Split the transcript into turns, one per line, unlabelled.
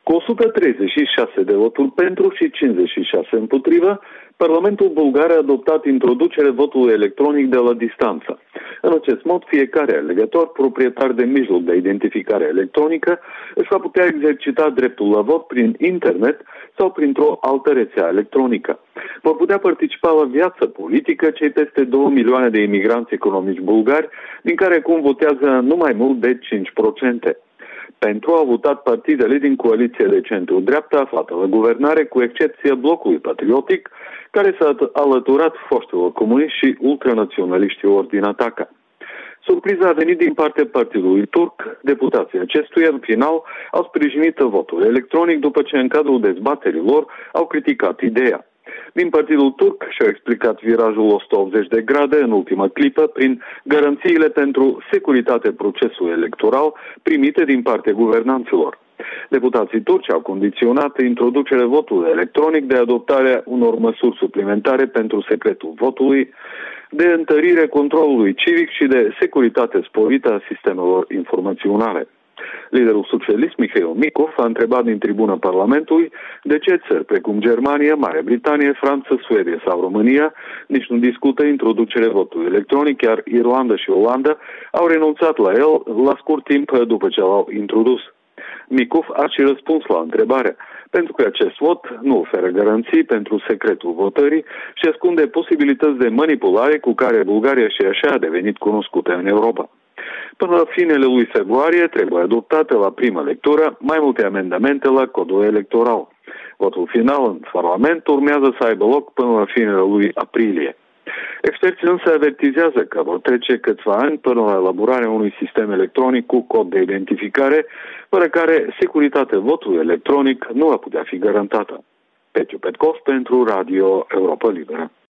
Cu 136 de voturi pentru și 56 împotrivă, Parlamentul bulgar a adoptat introducerea votului electronic de la distanță. În acest mod, fiecare alegător proprietar de mijloc de identificare electronică își va putea exercita dreptul la vot prin internet sau printr-o altă rețea electronică. Vor putea participa la viața politică cei peste 2 milioane de imigranți economici bulgari, din care acum votează nu mai mult de 5%. Pentru au votat partidele din coaliția de centru-dreapta aflată la guvernare, cu excepția blocului patriotic, care s-a alăturat foștilor comuniști și ultranaționaliștilor din Ataca. Surpriza a venit din partea partidului turc. Deputații acestuia, în final, au sprijinit votul electronic după ce în cadrul dezbaterilor au criticat ideea. Din partidul turc și-au explicat virajul 180 de grade în ultima clipă prin garanțiile pentru securitate procesului electoral primite din partea guvernanților. Deputații turci au condiționat introducerea votului electronic de adoptarea unor măsuri suplimentare pentru secretul votului, de întărire controlului civic și de securitate sporită a sistemelor informaționale. Liderul socialist, Mihail Mikov, a întrebat din tribuna Parlamentului de ce țări precum Germania, Marea Britanie, Franța, Suedia sau România nici nu discută introducerea votului electronic, iar Irlanda și Olanda au renunțat la el la scurt timp după ce l-au introdus. Mikov a și răspuns la întrebare, pentru că acest vot nu oferă garanții pentru secretul votării și ascunde posibilități de manipulare cu care Bulgaria și așa a devenit cunoscută în Europa. Până la finele lui februarie trebuie adoptate la prima lectură mai multe amendamente la codul electoral. Votul final în Parlament urmează să aibă loc până la finele lui aprilie. Experții însă avertizează că vor trece câțiva ani până la elaborarea unui sistem electronic cu cod de identificare, fără care securitatea votului electronic nu va putea fi garantată. Petiu Petkov pentru Radio Europa Liberă.